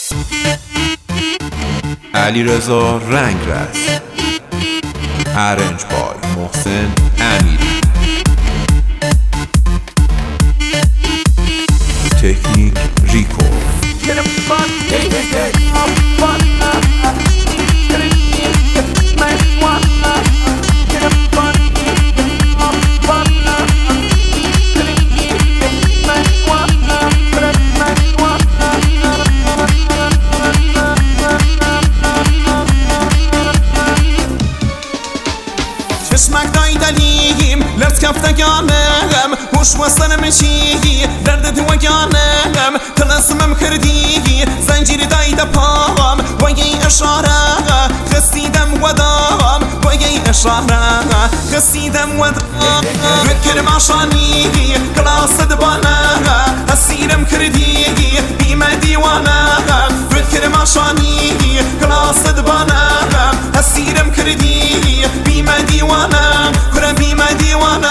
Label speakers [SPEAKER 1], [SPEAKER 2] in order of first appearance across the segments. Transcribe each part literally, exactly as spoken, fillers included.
[SPEAKER 1] علیرضا رنگرز، ارنج بای محسن امیری، تکنیک ریکو.
[SPEAKER 2] چشمک دایدالیم لرز کفتگانم هوش وستن مشیگی دردت وگانم تلسمم کردی زنجیر دایده پام وگی اشاره خسیدم ودام وگی اشاره خسیدم ودام فکر ماشانی کلاس دبانه اسیرم کردی بیمه دیوانه فکر ماشانی کلاس دبانه اسیرم کردی بیمه دیوانه کرم بیمه دیوانه.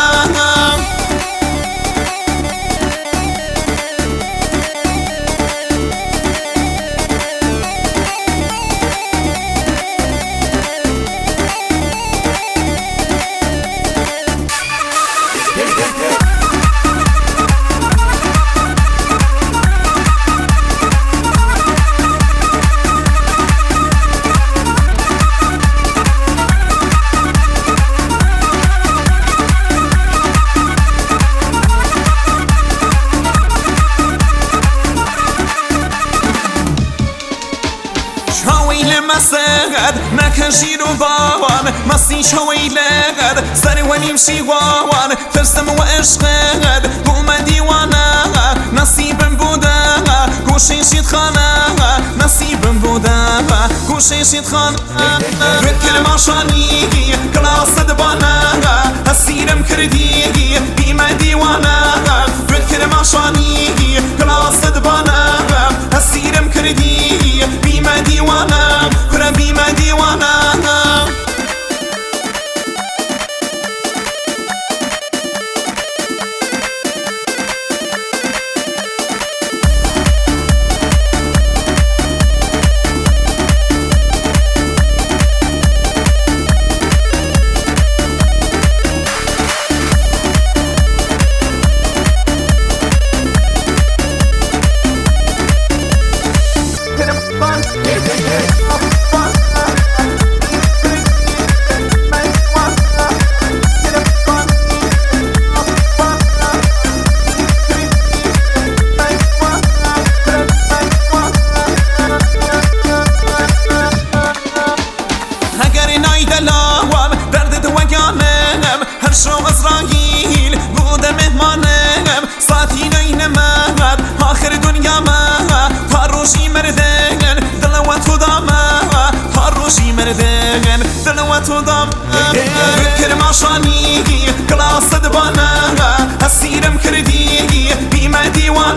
[SPEAKER 2] مسد مكنشير وباوان مسي شويلاد سري ونمشي واوان ترسم واشغاد بوما ديوانا نصيب بودا كوشي شيد خانا نصيب بودا كوشي شيد خانا فكر ماشاني كلاس دبانا اسيرم كردي بيما ديوانا فكر ماشاني كلاس دبانا اسيرم كردي بيما ديوانا كرم بيما ديوانا. دردت وگانم هر شو اسرائیل بوده مهمانم ساعتی نینمد آخر دنیا ما پاروشی مردن دلوات خدامه پاروشی مردن دلوات خدامه فکر ماشانی کلاس دبانه اسیرم کردی بیمه دیوانه